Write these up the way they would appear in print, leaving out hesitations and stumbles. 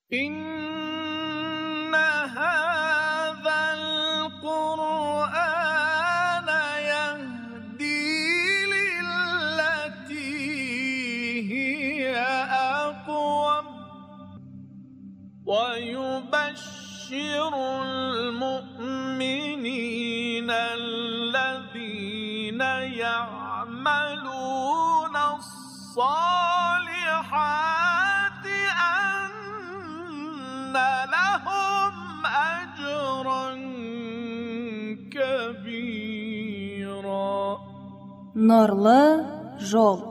إن هذا القرآن يهدي للتي هي أقوم ويبشر المؤمنين الذين يعملون الصالحات أن لهم أجرا كبيرا. Нурлы жол.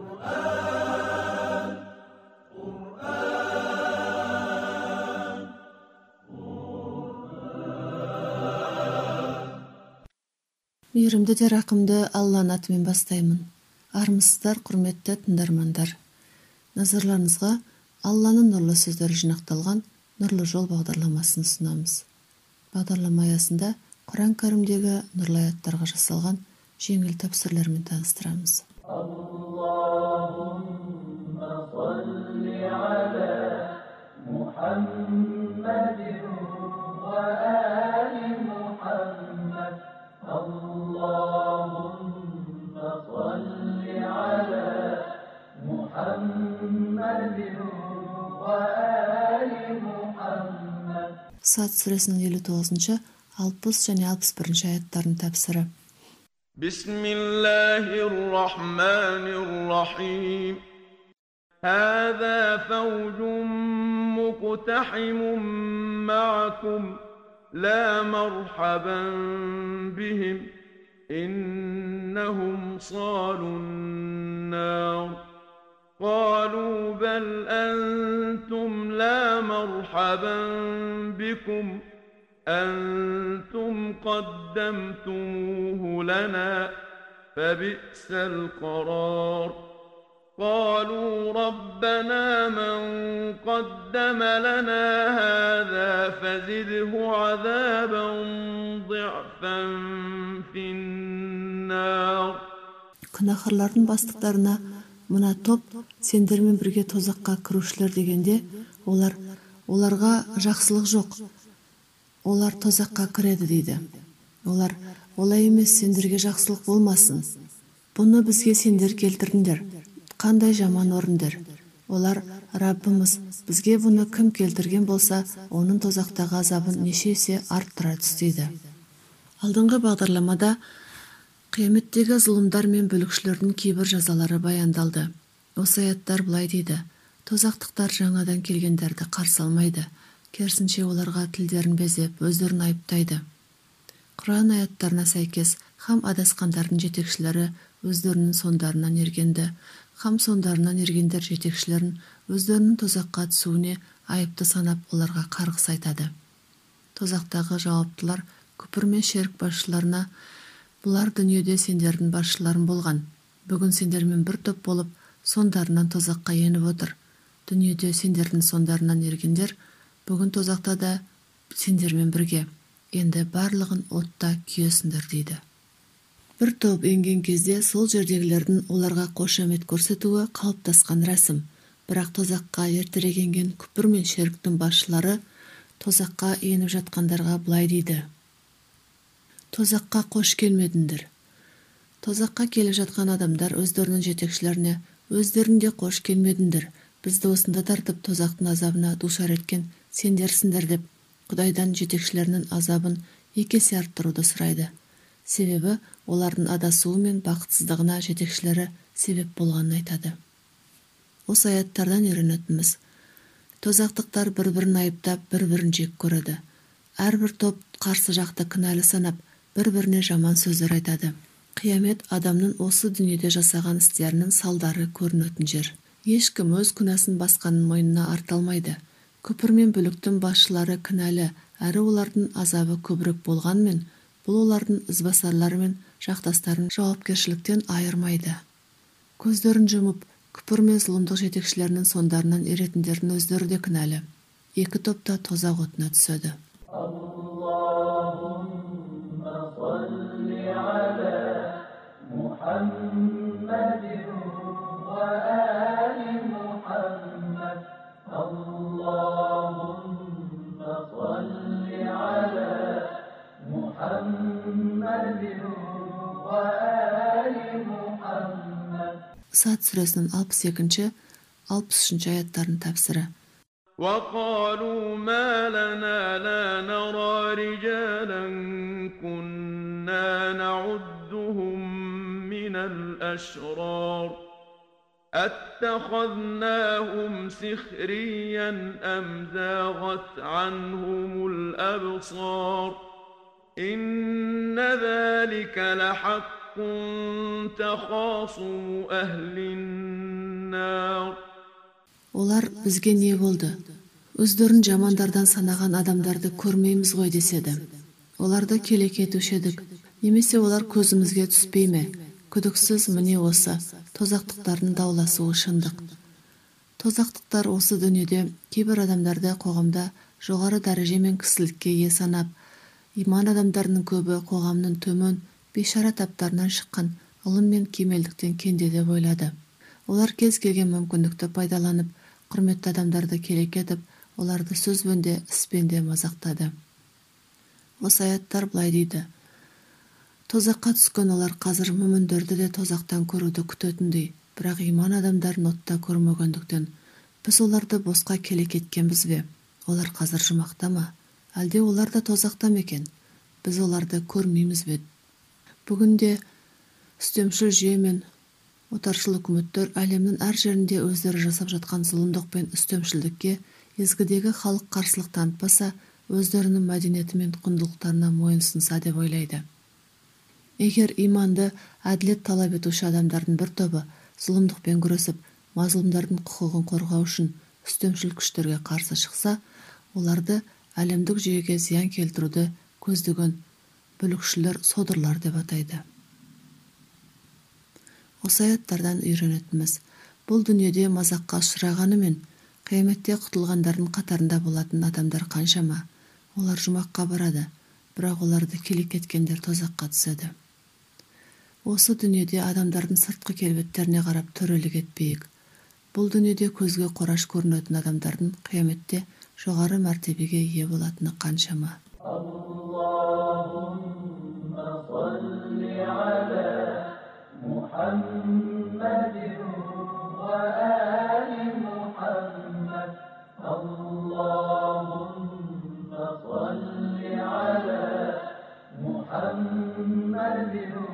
Мейірімді де рақымды Алланың атымен бастаймын. Армысыздар, құрметті тыңдармандар. Назарларыңызға Алланың нұрлы сөздері жинақталған Нұрлы жол бағдарламасын ұсынамыз. Бағдарлама аясында Құран кәрімдегі нұрлы аяттарға жасалған жеңіл тәпсірлермен таныстырамыз. Аллахумма салли аля Мухаммадин ва али Мухаммад. Аллахумма салли аля Мухаммадин ва али Мухаммад. Сад сүресінің 59-60 және 61 аяттарының тәпсірі. بسم الله الرحمن الرحيم هذا فوج مقتحم معكم لا مرحبا بهم إنهم صالوا النار قالوا بل أنتم لا مرحبا بكم أنتم قدمتموه لنا فبئس القرار قالوا ربنا من قدم لنا هذا فزده عذابا ضعفا في النار. Күнәһарлардың бастықтарына мына топ сендермен бірге тозаққа кірушілер дегенде оларға жақсылық жоқ. Олар тозаққа кіреді дейді. Олар олай емес, сендерге жақсылық болмасын. Бұны бізге сендер келтірдіңдер. Қандай жаман орындар. Олар Раббымыз, бізге бұны кім келтірген болса, оның тозақтағы азабын неше есе арттыра түс дейді. Алдыңғы бағдарламада қияметтегі зұлымдар мен бүлікшілердің кейбір жазалары баяндалды. Осы аяттар былай дейді: тозақтықтар жаңадан келгендерді қарсы алмайды. Керісінше оларға тілдерін безеп, өздерін айыптайды. Құран аяттарына сәйкес, хам адасқандардың жетекшілері өздерінің сондарынан ергенді, хам сондарынан ергендер жетекшілерін өздерінің тозаққа түсуіне айыпты санап, оларға қарғыс айтады. Тозақтағы жауаптылар күпір мен шерік басшыларына: бұлар дүниеде сендердің басшыларың болған. Бүгін сендермен бір топ болып, сондарынан тозаққа еніп отыр. Дүниеде сендердің сондарынан ергендер бүгін тозақта да сендермен бірге. Енді барлығын отта күйесіңдер дейді. Бір топ енген кезде сол жердегілердің оларға қошемет көрсетуі қалыптасқан рәсім. Бірақ тозаққа ертерек енген күпір мен шеріктің басшылары тозаққа еніп жатқандарға былай дейді: тозаққа қош келмедіңдер. Тозаққа келіп жатқан адамдар өздерінің жетекшілеріне: өздерінде қош келмедіңдер. Бізді осында тартып тозақтың азабына душар еткен сендерсіңдер деп Құдайдан жетекшілерінің азабын екі есе арттыруды сұрайды. Себебі олардың адасуы мен бақытсыздығына жетекшілері себеп болғанын айтады. Осы аяттардан үйренетініміз: тозақтықтар бір-бірін айыптап, бір-бірін жек көреді. Әрбір топ қарсы жақты кінәлі санап, бір-біріне жаман сөздер айтады. Қиямет адамның осы дүниеде жасаған істерінің салдары көрінетін жер. Ешкім өз күнәсін басқаның мойнына арта алмайды. Күпір мен бүліктің басшылары кінәлі, әрі олардың азабы көбірек болғанмен, бұл олардың ізбасарлары мен жақтастарын жауапкершіліктен айырмайды. Көздерін жұмып, күпір мен зұлымдық жетекшілерінің сондарынан еретіндердің өздері де кінәлі. Екі топта тозақ отына түседі. Аллахумма салли аля Мухаммадин ва али Мухаммад. Аллахумма Сад сүресінің 62-63 аяттарының тәпсірі. وقالوا ما لنا لا نرى رجالا كنا نعدهم من الأشرار أتخذناهم سخريا أم زاغت عنهم الأبصار إن ذلك لحق تخاصم أهل النار. Олар бізге не болды? Өздерін жамандардан санаған адамдарды көрмейміз ғой деседі. Оларды келек етуші едік. Немесе олар көзімізге түспей ме? Күдіксіз міне осы тозақтықтардың дауласуы шындық. Тозақтықтар осы дүниеде кейбір адамдарды қоғамда жоғары дәреже мен кісілікке ие санап, иман адамдарының көбі қоғамның төмен бейшара таптарынан шыққан ылым мен кемелдіктен кенде деп ойлады. Олар кез келген мүмкіндікті пайдаланып, құрметті адамдарды келек етіп, оларды сөзбен де, іспен де мазақтады. Осы аяттар былай дейді: Тозаққа түскен олар қазір мүміндерді де тозақтан көруді күтетіндей, бірақ иман адамдарын отта көрмегендіктен, біз оларды босқа келек еткенбіз бе? Олар қазір жұмақта ма? Әлде олар да тозақта ма екен? Біз оларды көрмейміз бе? Бүгінде үстемшіл жүйе мен отаршыл үкіметтер әлемнің әр жерінде өздері жасап жатқан зұлымдық пен үстемшілдікке езгідегі халық қарсылық танытпаса, өздерінің мәдениеті мен құндылықтарына мойынсынса деп ойлайды. Егер иманды, әділет талап етуші адамдардың бір тобы зұлымдықпен күресіп, мазлұмдардың құқығын қорғау үшін үстемшіл күштерге қарсы шықса, оларды әлемдік жүйеге зиян келтіруді көздеген бүлікшілер содырлар деп атайды. Осы аяттардан үйренетініміз, бұл дүниеде мазаққа ұшырағанымен, қияметте құтылғандардың қатарында болатын адамдар қаншама. Олар жұмаққа барады, бірақ оларды келек еткендер тозаққа түседі. Осы дүниеде адамдардың сыртқы келбеттеріне қарап төрелік етпейік. Бұл дүниеде көзге қораш көрінетін адамдардың қияметте жоғары мәртебеге ие болатыны қаншама. محمد وآل محمد اللهم صل على محمد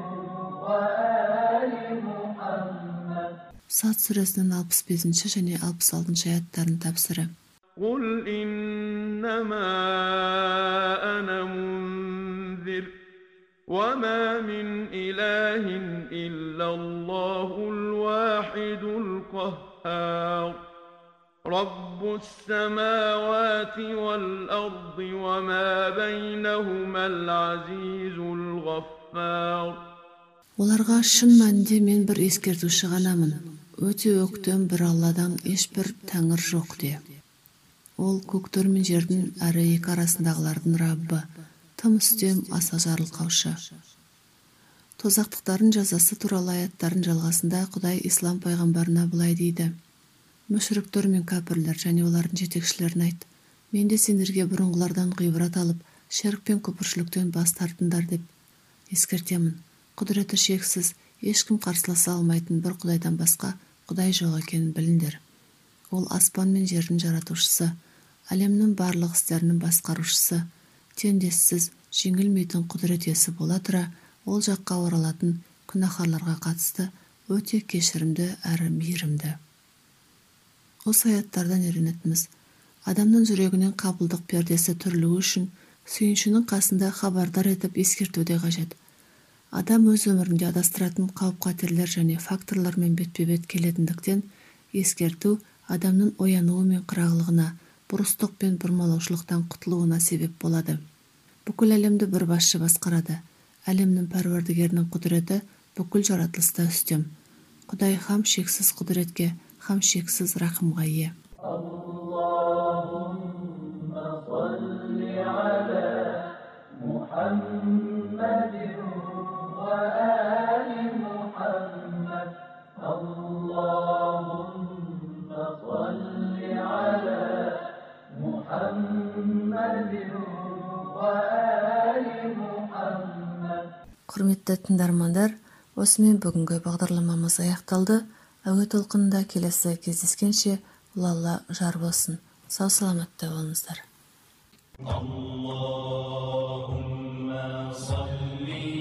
وآل محمد. Сад сүресінің 65 және 66 аяттарының тәпсірі. قل إنما أنا منذر وما من إله إلا الله الواحد القهار رب السماوات والأرض وما بينهما العزيز الغفار. Оларға шын мәнінде мен бір ескертуші ғанамын. Өте өктем бір Алладан ешбір тәңір жоқ де. Ол көктер мен жердің әрі екі арасындағылардың Раббы, тым үстем аса жарылқаушы. Тозақтықтардың жазасы туралы аяттардың жалғасында Құдай ислам пайғамбарына былай дейді: Мүшриктер мен кәпірлер және олардың жетекшілерін айт, мен де сендерге бұрынғылардан ғибрат алып, ширк пен күпіршіліктен бас тартыңдар деп ескертемін. Құдіреті шексіз, ешкім қарсыласа алмайтын бір Құдайдан басқа Құдай жоқ екенін біліңдер. Ол аспан мен жердің жаратушысы, әлемнің барлық істерінің басқарушысы, теңдессіз, жеңілмейтін құдірет иесі бола тұра, ол жаққа оралатын күнәһарларға қатысты өте кешірімді әрі мейірімді. Осы аяттардан үйренетініміз, адамның жүрегінен қабылдық пердесі түрілуі үшін сүйіншінің қасында хабардар етіп ескертуде қажет. Адам өз өмірінде адастыратын қауіп-қатерлер және факторлармен бетпе-бет келетіндіктен, ескерту адамның оянуы мен қырағылығына, бұрыстық пен бұрмалаушылықтан құтылуына себеп болады. Бүкіл әлемді бір басшы басқарады. Әлемнің пәрвардігерінің құдіреті бүкіл жаратылыста үстем. Құдай хам шексіз құдіретке, хам шексіз рақымға ие. Аллахумма салли аля Мухаммадин ва али Мухаммад. Аллахумма салли аля Мухаммадин ва али Мухаммад. Құрметті тыңдармандар, осымен бүгінгі бағдарламамыз аяқталды. әуе толқынында келесі кездескенше Алла жар болсын. Сау саламатта болыңыздар. اللهم صل